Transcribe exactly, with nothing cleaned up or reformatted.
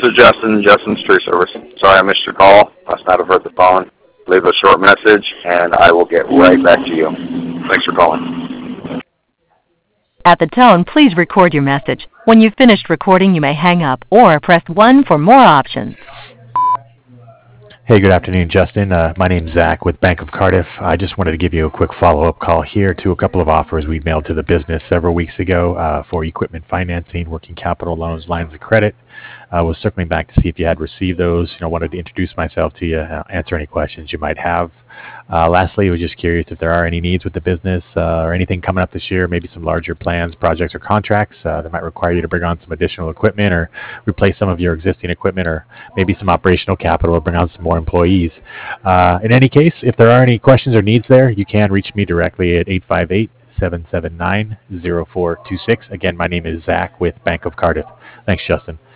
is Justin, Justin's Tree Service. Sorry I missed your call. Must not have heard the phone. Leave a short message, and I will get right back to you. Thanks for calling. At the tone, please record your message. When you've finished recording, you may hang up or press one for more options. Hey, good afternoon, Justin. Uh, my name's Zach with Bank of Cardiff. I just wanted to give you a quick follow-up call here to a couple of offers we mailed to the business several weeks ago uh, for equipment financing, working capital loans, lines of credit. I uh, was circling back to see if you had received those. You know, wanted to introduce myself to you, uh, answer any questions you might have. Uh, lastly, I was just curious if there are any needs with the business uh, or anything coming up this year, maybe some larger plans, projects, or contracts uh, that might require you to bring on some additional equipment or replace some of your existing equipment, or maybe some operational capital or bring on some more employees. Uh, in any case, if there are any questions or needs there, you can reach me directly at eight five eight, seven seven nine, zero four two six. Again, my name is Zach with Bank of Cardiff. Thanks, Justin.